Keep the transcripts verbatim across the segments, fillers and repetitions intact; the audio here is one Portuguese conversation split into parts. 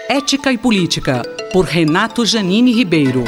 Ética e Política, por Renato Janine Ribeiro.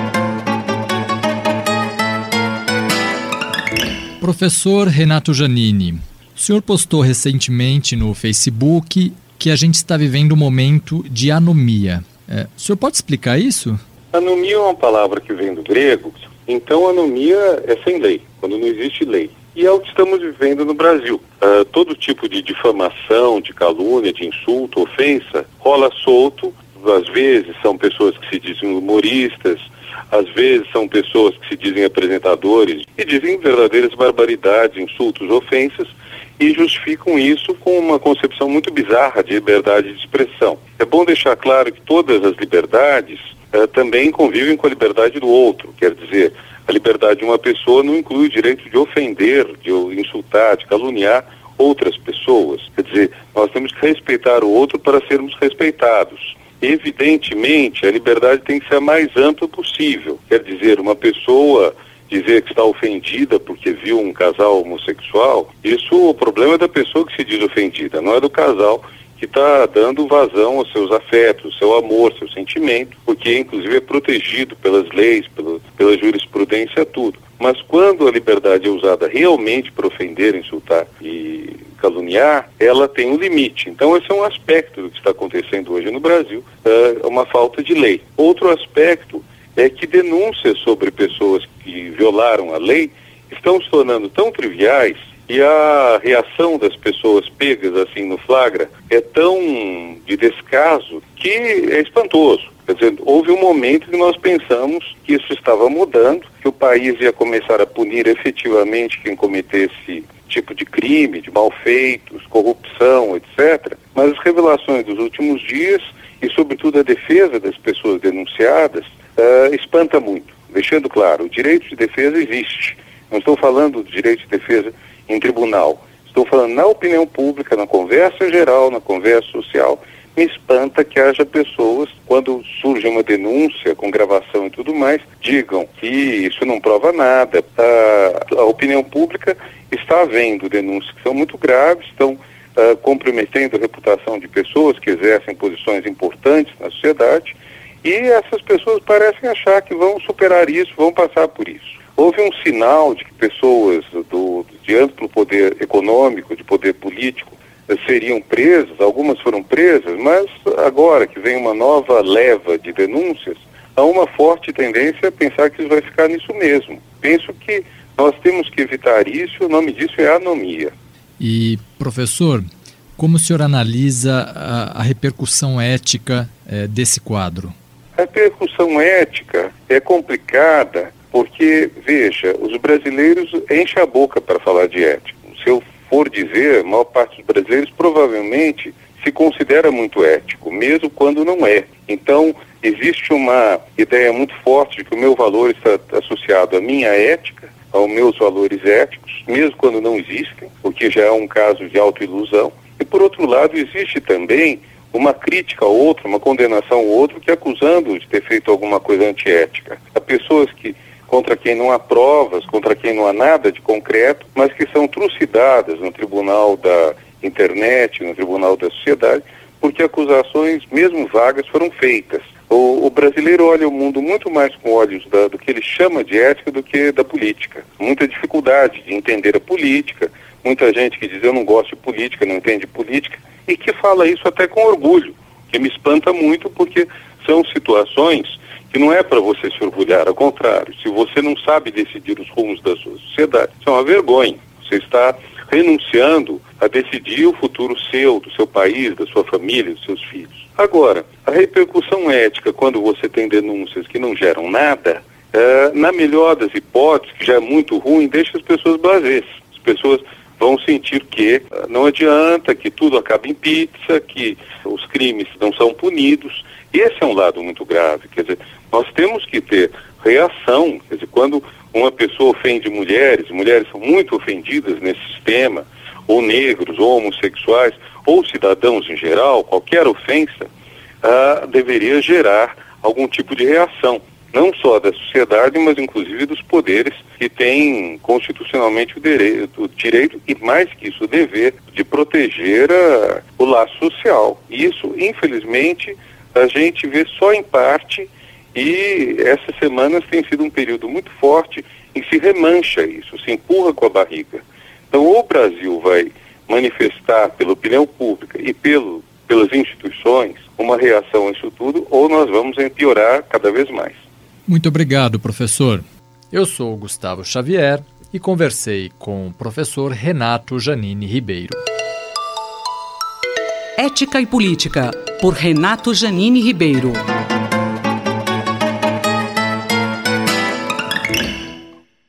Professor Renato Janine, o senhor postou recentemente no Facebook que a gente está vivendo um momento de anomia. É, o senhor pode explicar isso? Anomia é uma palavra que vem do grego, então anomia é sem lei, quando não existe lei. E é o que estamos vivendo no Brasil. Uh, todo tipo de difamação, de calúnia, de insulto, ofensa, rola solto. Às vezes são pessoas que se dizem humoristas, às vezes são pessoas que se dizem apresentadores e dizem verdadeiras barbaridades, insultos, ofensas, e justificam isso com uma concepção muito bizarra de liberdade de expressão. É bom deixar claro que todas as liberdades uh, também convivem com a liberdade do outro, quer dizer, a liberdade de uma pessoa não inclui o direito de ofender, de insultar, de caluniar outras pessoas. Quer dizer, nós temos que respeitar o outro para sermos respeitados. Evidentemente, a liberdade tem que ser a mais ampla possível. Quer dizer, uma pessoa dizer que está ofendida porque viu um casal homossexual, isso o problema é da pessoa que se diz ofendida, não é do casal que está dando vazão aos seus afetos, seu amor, seu sentimento, porque inclusive é protegido pelas leis, pela, pela jurisprudência, tudo. Mas quando a liberdade é usada realmente para ofender, insultar e caluniar, ela tem um limite. Então esse é um aspecto do que está acontecendo hoje no Brasil, é uma falta de lei. Outro aspecto é que denúncias sobre pessoas que violaram a lei estão se tornando tão triviais e a reação das pessoas pegas assim no flagra é tão de descaso que é espantoso. Quer dizer, houve um momento que nós pensamos que isso estava mudando, que o país ia começar a punir efetivamente quem cometesse tipo de crime, de malfeitos, corrupção, etcétera. Mas as revelações dos últimos dias e sobretudo a defesa das pessoas denunciadas uh, espanta muito. Deixando claro, o direito de defesa existe. Não estou falando do direito de defesa em tribunal. Estou falando na opinião pública, na conversa geral, na conversa social. Me espanta que haja pessoas, quando surge uma denúncia com gravação e tudo mais, digam que isso não prova nada. A, a opinião pública está vendo denúncias que são muito graves, estão uh, comprometendo a reputação de pessoas que exercem posições importantes na sociedade, e essas pessoas parecem achar que vão superar isso, vão passar por isso. Houve um sinal de que pessoas do, de amplo poder econômico, de poder político, seriam presas, algumas foram presas, mas agora que vem uma nova leva de denúncias, há uma forte tendência a pensar que isso vai ficar nisso mesmo. Penso que nós temos que evitar isso, o nome disso é anomia. E, professor, como o senhor analisa a, a repercussão ética eh, desse quadro? A repercussão ética é complicada porque, veja, os brasileiros enchem a boca para falar de ética. Se eu for dizer, a maior parte dos brasileiros provavelmente se considera muito ético, mesmo quando não é. Então, existe uma ideia muito forte de que o meu valor está associado à minha ética, aos meus valores éticos, mesmo quando não existem, o que já é um caso de autoilusão. E, por outro lado, existe também uma crítica ao outro, uma condenação ao outro, que é acusando de ter feito alguma coisa antiética. Há pessoas que contra quem não há provas, contra quem não há nada de concreto, mas que são trucidadas no tribunal da internet, no tribunal da sociedade, porque acusações, mesmo vagas, foram feitas. O, o brasileiro olha o mundo muito mais com olhos da, do que ele chama de ética do que da política. Muita dificuldade de entender a política, muita gente que diz eu não gosto de política, não entende política, e que fala isso até com orgulho, que me espanta muito porque são situações que não é para você se orgulhar, ao contrário. Se você não sabe decidir os rumos da sua sociedade, isso é uma vergonha. Você está renunciando a decidir o futuro seu, do seu país, da sua família, dos seus filhos. Agora, a repercussão ética, quando você tem denúncias que não geram nada, é, na melhor das hipóteses, que já é muito ruim, deixa as pessoas blasés. As pessoas vão sentir que não adianta, que tudo acaba em pizza, que os crimes não são punidos. Esse é um lado muito grave. Quer dizer, nós temos que ter reação. Quer dizer, quando uma pessoa ofende mulheres, mulheres são muito ofendidas nesse sistema, ou negros, ou homossexuais, ou cidadãos em geral, qualquer ofensa, ah, deveria gerar algum tipo de reação. Não só da sociedade, mas inclusive dos poderes que têm constitucionalmente o direito, o direito e mais que isso, o dever de proteger a, o laço social. E isso, infelizmente, a gente vê só em parte, e essas semanas tem sido um período muito forte em que se remancha isso, se empurra com a barriga. Então, ou o Brasil vai manifestar pela opinião pública e pelo, pelas instituições uma reação a isso tudo, ou nós vamos piorar cada vez mais. Muito obrigado, professor. Eu sou Gustavo Xavier e conversei com o professor Renato Janini Ribeiro. Ética e Política, por Renato Janini Ribeiro.